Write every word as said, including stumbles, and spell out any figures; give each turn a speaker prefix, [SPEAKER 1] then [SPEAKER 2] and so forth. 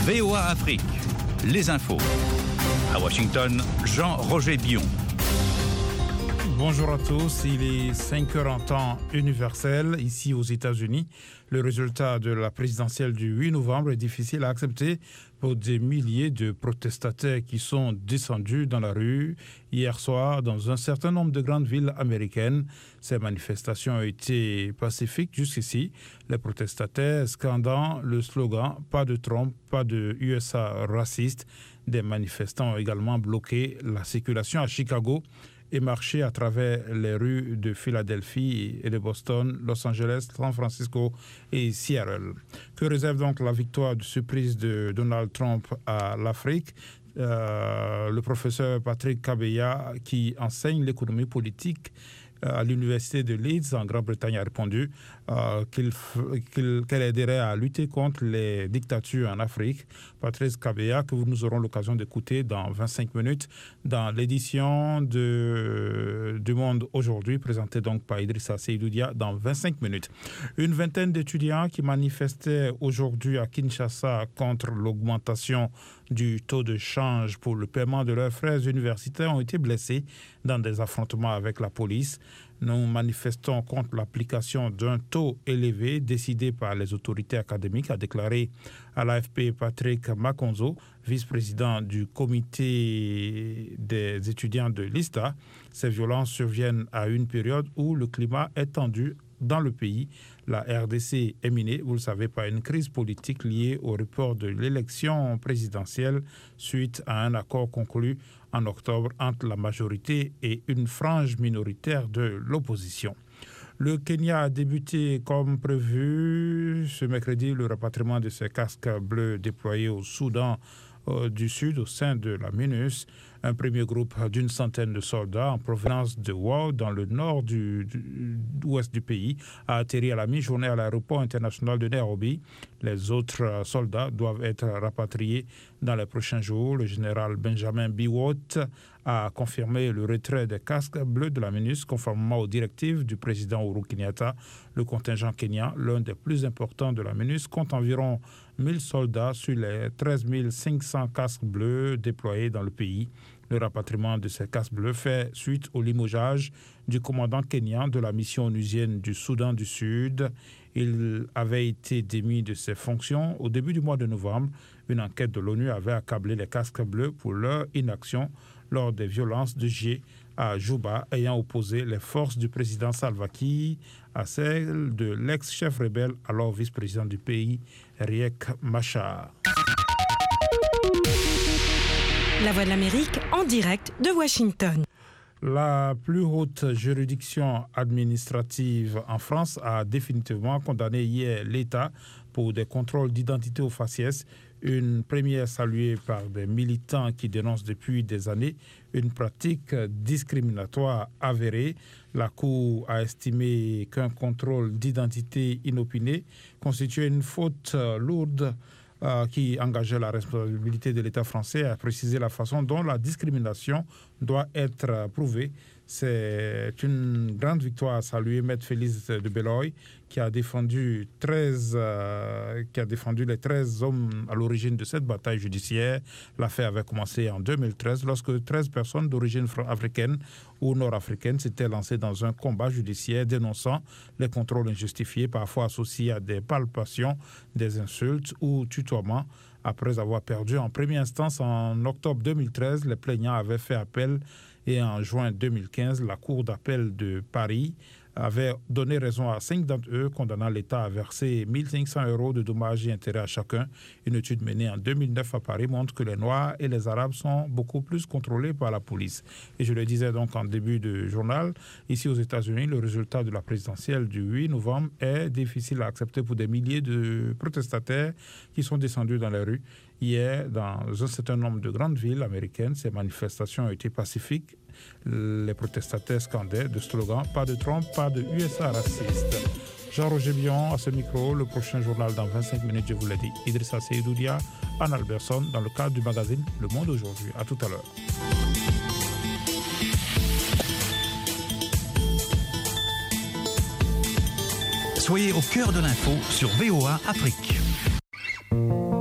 [SPEAKER 1] V O A Afrique, les infos. À Washington, Jean-Roger Bion.
[SPEAKER 2] Bonjour à tous, il est cinq heures en temps universel ici aux États-Unis. Le résultat de la présidentielle du huit novembre est difficile à accepter pour des milliers de protestataires qui sont descendus dans la rue hier soir dans un certain nombre de grandes villes américaines. Ces manifestations ont été pacifiques jusqu'ici, les protestataires scandant le slogan « Pas de Trump, pas de U S A raciste ». Des manifestants ont également bloqué la circulation à Chicago et marché à travers les rues de Philadelphie et de Boston, Los Angeles, San Francisco et Seattle. Que réserve donc la victoire de surprise de Donald Trump à l'Afrique ? Euh, le professeur Patrick Kabeya, qui enseigne l'économie politique à l'université de Leeds en Grande-Bretagne, a répondu euh, qu'il, qu'il, qu'elle aiderait à lutter contre les dictatures en Afrique. Patrice Kabeya, que nous aurons l'occasion d'écouter dans vingt-cinq minutes dans l'édition de du Monde aujourd'hui, présentée donc par Idrissa Seydou Dia dans vingt-cinq minutes. Une vingtaine d'étudiants qui manifestaient aujourd'hui à Kinshasa contre l'augmentation du taux de change pour le paiement de leurs frais universitaires ont été blessés dans des affrontements avec la police. Nous manifestons contre l'application d'un taux élevé décidé par les autorités académiques, a déclaré à l'A F P Patrick Makonzo, vice-président du comité des étudiants de l'I S T A. Ces violences surviennent à une période où le climat est tendu dans le pays. La R D C est minée, vous le savez, par une crise politique liée au report de l'élection présidentielle suite à un accord conclu en octobre entre la majorité et une frange minoritaire de l'opposition. Le Kenya a débuté comme prévu ce mercredi le rapatriement de ses casques bleus déployés au Soudan euh, du Sud au sein de la MINUS. Un premier groupe d'une centaine de soldats en provenance de Wau, dans le nord du, du, ouest du pays, a atterri à la mi-journée à l'aéroport international de Nairobi. Les autres soldats doivent être rapatriés dans les prochains jours. Le général Benjamin Biwott a confirmé le retrait des casques bleus de la MINUS conformément aux directives du président Uhuru Kenyatta. Le contingent kenyan, l'un des plus importants de la MINUS, compte environ mille soldats sur les treize mille cinq cents casques bleus déployés dans le pays. Le rapatriement de ces casques bleus fait suite au limogeage du commandant kenyan de la mission onusienne du Soudan du Sud. Il avait été démis de ses fonctions au début du mois de novembre. Une enquête de l'ONU avait accablé les casques bleus pour leur inaction lors des violences de J à Juba, ayant opposé les forces du président Salva Kiir à celles de l'ex-chef rebelle, alors vice-président du pays, Riek Machar.
[SPEAKER 3] La Voix de l'Amérique en direct de Washington.
[SPEAKER 2] La plus haute juridiction administrative en France a définitivement condamné hier l'État pour des contrôles d'identité au faciès, une première saluée par des militants qui dénoncent depuis des années une pratique discriminatoire avérée. La Cour a estimé qu'un contrôle d'identité inopiné constituait une faute lourde Euh, qui engageait la responsabilité de l'État français, a précisé la façon dont la discrimination doit être prouvée. C'est une grande victoire à saluer Maître Félix de Belloy, qui a défendu treize, euh, qui a défendu les treize hommes à l'origine de cette bataille judiciaire. L'affaire avait commencé en deux mille treize, lorsque treize personnes d'origine africaine ou nord-africaine s'étaient lancées dans un combat judiciaire dénonçant les contrôles injustifiés, parfois associés à des palpations, des insultes ou tutoiements. Après avoir perdu en première instance en octobre deux mille treize, les plaignants avaient fait appel et en juin deux mille quinze, la Cour d'appel de Paris avait donné raison à cinq d'entre eux, condamnant l'État à verser mille cinq cents euros de dommages et intérêts à chacun. Une étude menée en deux mille neuf à Paris montre que les Noirs et les Arabes sont beaucoup plus contrôlés par la police. Et je le disais donc en début de journal, ici aux États-Unis, le résultat de la présidentielle du huit novembre est difficile à accepter pour des milliers de protestataires qui sont descendus dans les rues. Hier, dans un certain nombre de grandes villes américaines, ces manifestations ont été pacifiques. Les protestataires scandaient de slogans « Pas de Trump, pas de U S A raciste ». Jean-Roger Bion à ce micro, le prochain journal dans vingt-cinq minutes, je vous l'ai dit. Idrissa Seydou Dia, Anne Alberson, dans le cadre du magazine Le Monde aujourd'hui. À tout à l'heure.
[SPEAKER 1] Soyez au cœur de l'info sur V O A Afrique.